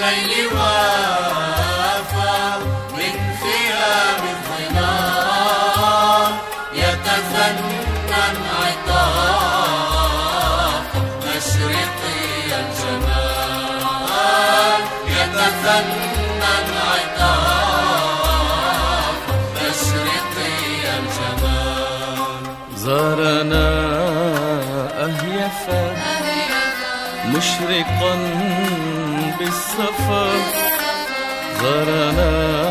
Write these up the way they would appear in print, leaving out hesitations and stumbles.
الليل وافى من خيام الظلام يتفنن انعطاف مشرقي الجمال يتفنن انعطاف مشرقي الجمال. زارنا أهيفا مشرقا بالصفا زارنا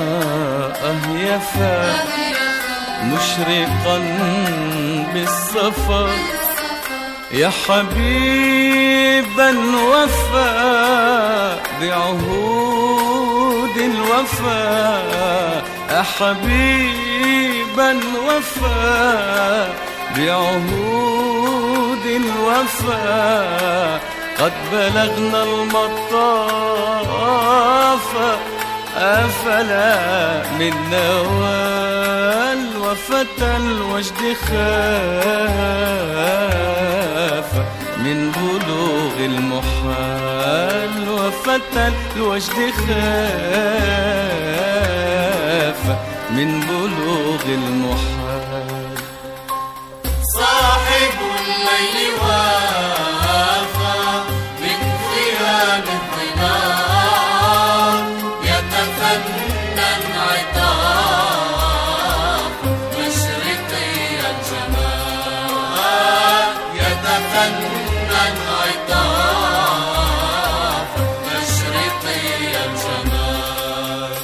أهيفا مشرقا بالصفا يا حبيبا وفى بعهود الوفا يا حبيبا وفى بعهود الوفا قد بلغنا المطاف أفلا من نوال وفتى الوجد خاف من بلوغ المحال وفتى الوجد خاف من بلوغ المحال. صاحب الليل وافى من خيام الظلام يتفنن انعطاف مشرقي الجمال يتفنن انعطاف مشرقي الجمال.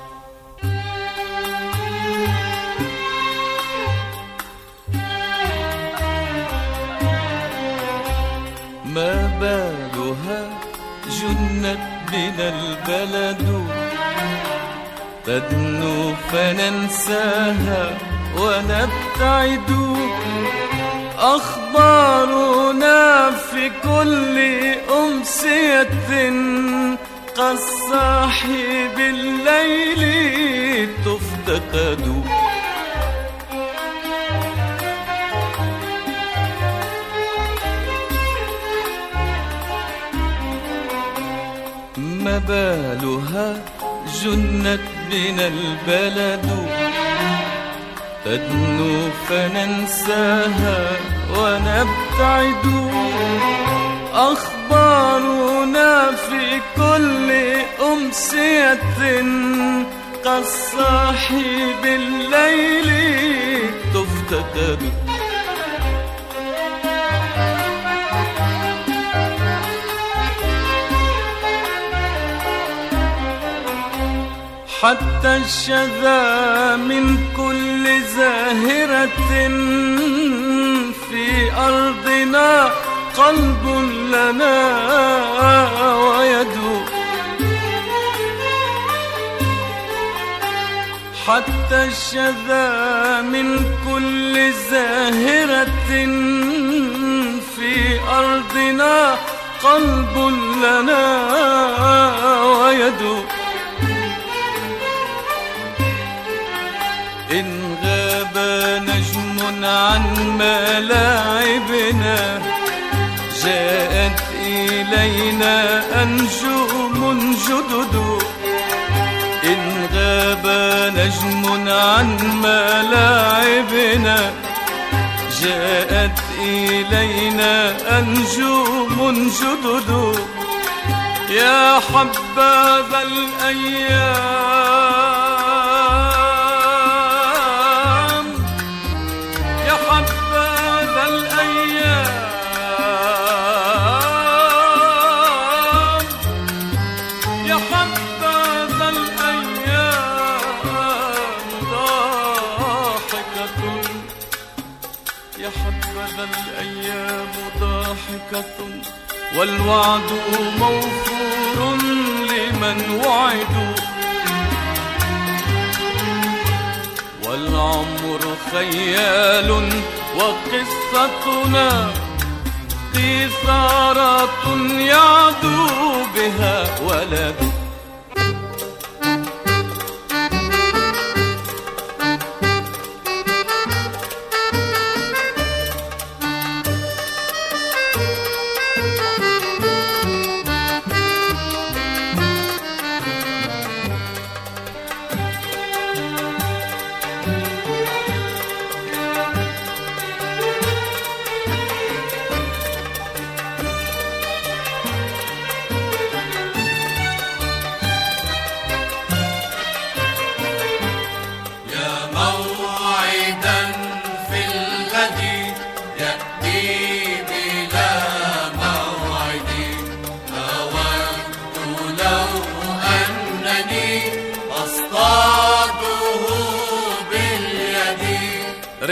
ما بالها جنت بنا البلد تدنو فننساها ونبتعد أخبارنا في كل أمسية كالصاحي بالليل تفتقد. ما بالها جنت بنا البلد تدنو فننساها ونبتعد أخبارنا في كل أمسية كالصاحي بالليل تفتقد. حتى الشذا من كل زاهرة في أرضنا قلب لنا ويد حتى الشذا من كل زاهرة في أرضنا قلب لنا ويد. إن غاب نجم عن ملاعبنا جاءت إلينا أنجوم جدد. إن غاب نجم عن ملاعبنا جاءت إلينا أنجوم جدد. يا حبذا الأيام يا حبذا الأيام يا حبذا الأيام ضاحكة يا حبذا الأيام ضاحكة والوعد موفور لمن وعدوا والعمر خيال وقصتنا قيثارة يعدو بها ولد.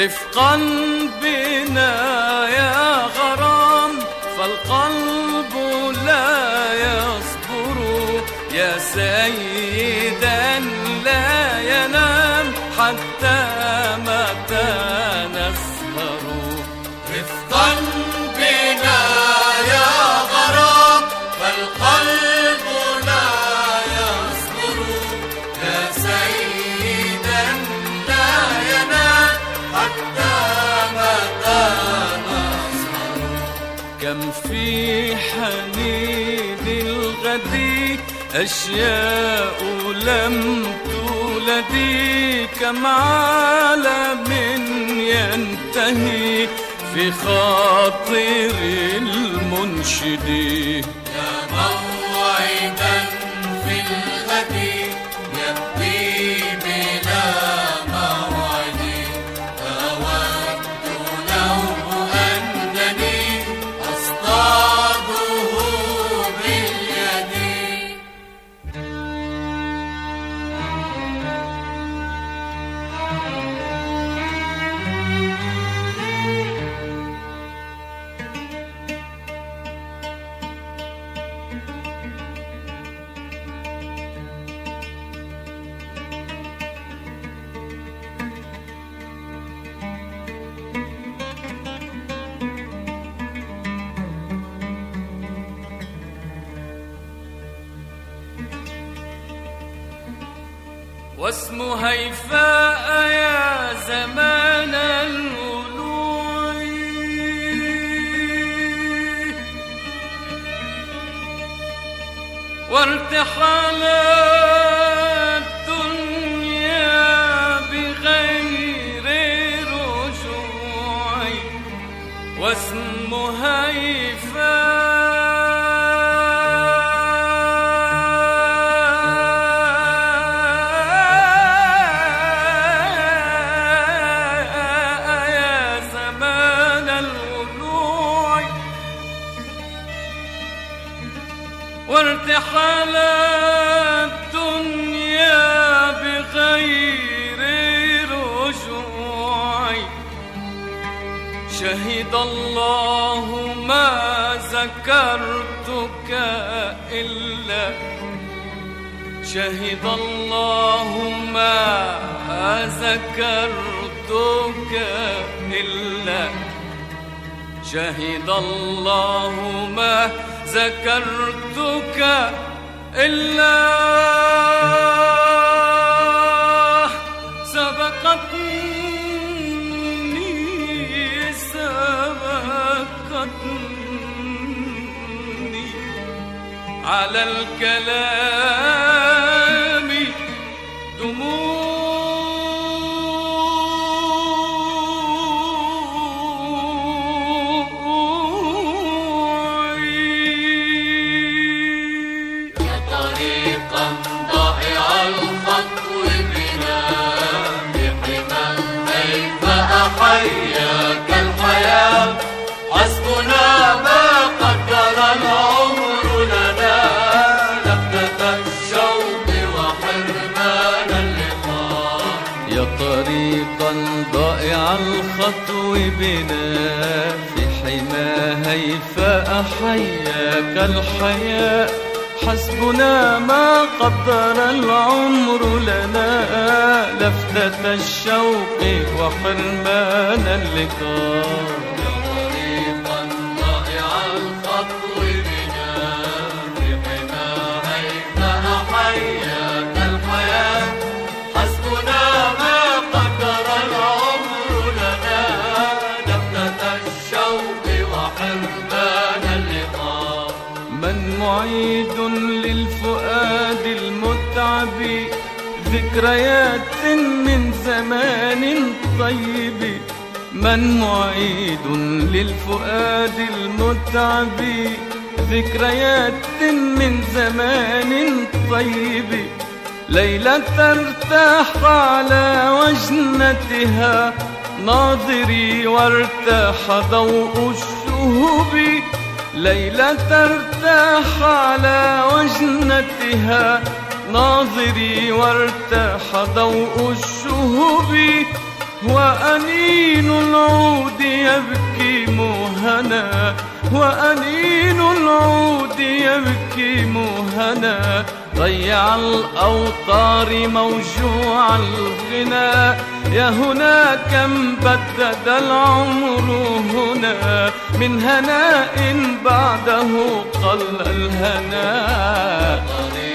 رفقا بنا يا غرام، فالقلب لا يصبر يا سيدا لا ينام حتى متى نسهر. رفقا بنا يا غرام، فالقلب لا يصبر يا سيدا لا ينام حتى متى نسهر. كم في حنين الغد أشياء لم تولدي، كم عالم ينتهي في خاطر المنشد. يا موعدا في الغد يبدي بلا موعد، أود لو أنني أصطاده باليد. واسم هيفاء يا زمان الولوع، وارتحال الدنيا بغير رجوع. واسم هيفاء وارتحال الدنيا بغير رجوع. شهد الله ما ذكرتك إلا، شهد الله ما ذكرتك إلا، شهد الله ما ذكرتك إلا سبقتني على الكلام دموع. حياك الحياة حسبنا ما قدر العمر لنا، لفتة الشوق وحرمان اللقاء. يا طريقا ضائع الخطو بنا في حما هيفاء حياك الحياة حسبنا ما قدر العمر لنا، لفتة الشوق وحرمان اللقاء. يا طريقا ضائع الخطو بنا في حما هيفاء حياك الحياة حسبنا ما قدر العمر لنا، لفتة الشوق وحرمان اللقاء. من معيد للفؤاد المتعب ذكريات من زمان طيب، من معيد للفؤاد المتعب ذكريات من زمان طيب. ليلة ارتاح على وجنتها ناظري وارتاح ضوء الشهب، ليلة ارتاح على وجنتها ناظري وارتاح ضوء الشهب. وأنين العود يبكي مهنا، وأنين العود يبكي مهنا، ضيع الأوطار موجوع الغنى. يا هنا كم بدد العمر هنا، من هناء بعده قل الهنا.